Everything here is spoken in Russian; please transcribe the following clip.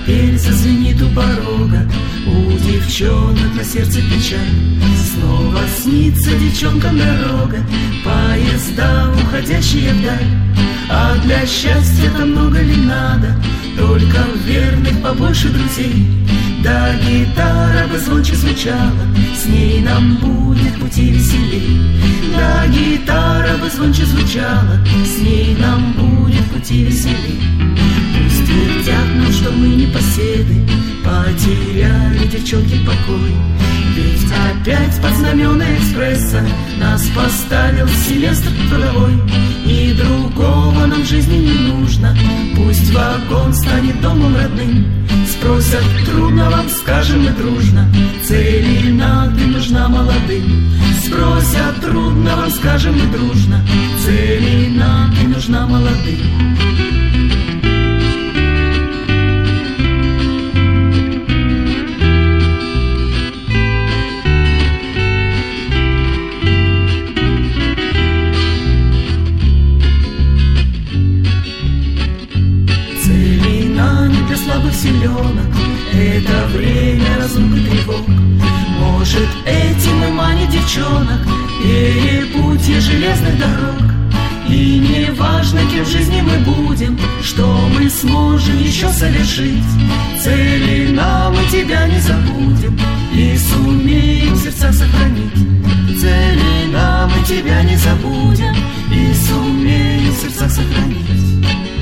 капель зазвенит у порога, у девчонок на сердце печаль. Снова снится девчонкам дорога, поезда, уходящие вдаль. А для счастья-то много ли надо? Только верных побольше друзей. Да гитара бы звонче звучала, с ней нам будет пути веселей. Да гитара бы звонче звучала, с ней нам будет пути веселей. Пусть твердят нам, что мы непоседы, потеряли девчонки покой. Ведь опять под знамена экспресса нас поставил Сильвестр трудовой. И другого нам в жизни не нужно, пусть вагон станет домом родным. Спросят, трудно вам, скажем мы дружно, целина ты нужна молодым. Спросят, трудно вам, скажем мы дружно, целина ты нужна молодым. Слабых селенок, это время разлук и тревог. Может, этим и манит девчонок перепутье железных дорог. И не важно, кем в жизни мы будем, что мы сможем еще совершить. Целина, мы тебя не забудем и сумеем в сердцах сохранить. Целина, мы тебя не забудем и сумеем в сердцах сохранить.